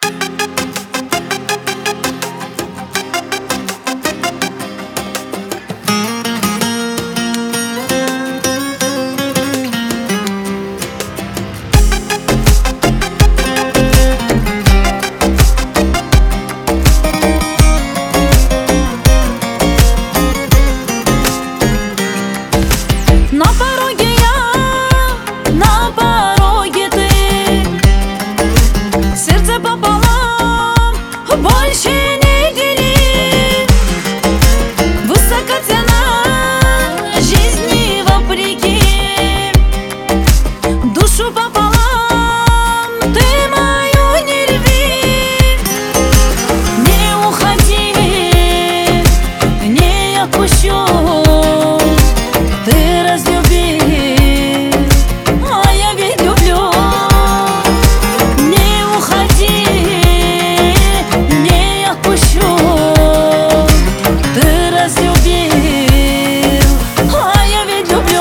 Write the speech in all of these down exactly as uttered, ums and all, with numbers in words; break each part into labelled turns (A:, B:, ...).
A: На пороге я, на пороге ты, сердце пополам, больше не дели. Высока цена жизни вопреки, душу пополам ты мою не рви. Не уходи, не отпущу. Ты разлюбил, а я ведь люблю. Не уходи, не отпущу. Ты разлюбил, а я ведь люблю.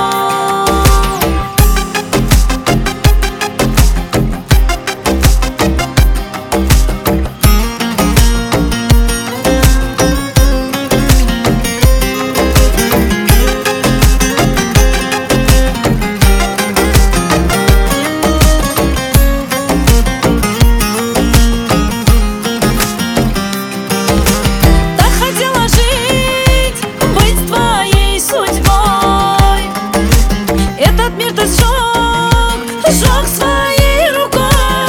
A: Мир ты сжег, сжег своей рукой.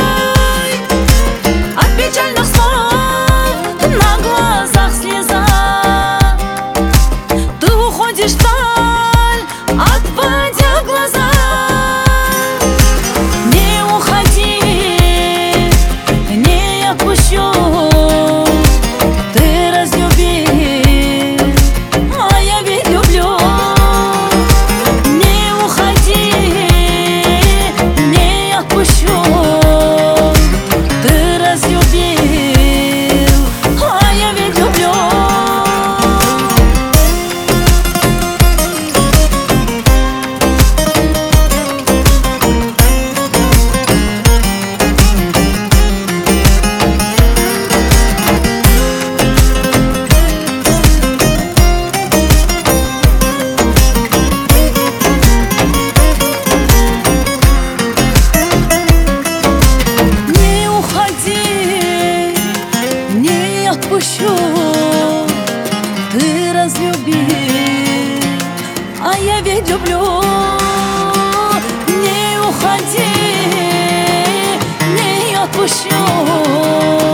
A: От печальных слов на глазах слеза. Ты уходишь вдаль, отводя глаза. Не уходи, не отпущу. Ты разлюбил, а я ведь люблю. Ты разлюбил, а я ведь люблю. Отпущу, ты разлюбил, а я ведь люблю. Не уходи, не отпущу.